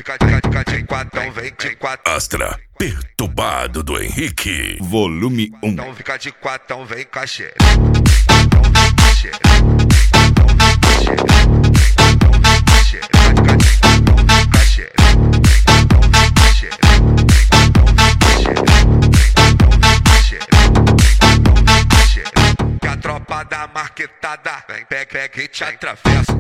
de quatão, vem de quatão. Astra perturbado do Henrique, volume 1. Então fica de quatão, vem cachê. Que a tropa da marquetada vem, pega e te atravessa.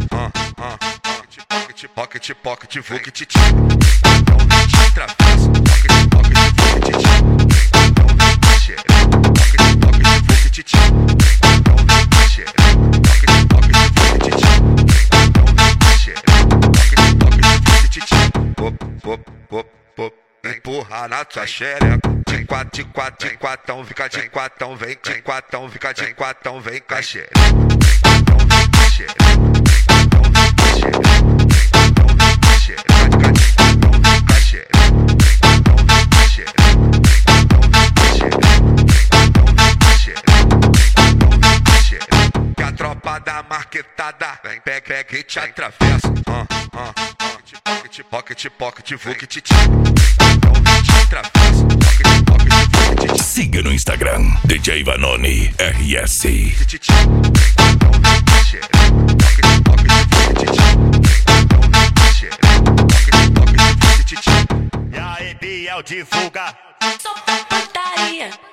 Pocket, vuke, te atravessa. Pocket, vuke, empurra na tua xereca. De quatão, fica de quatão, vem de quatão, fica de quatão, vem cachê. Que a tropa da marquetada vem, pega e te atravessa. Pocket, vuke, te atravessa. Siga no Instagram, DJ Vanoni RS. E aí, Biel divulga. Sou putaria.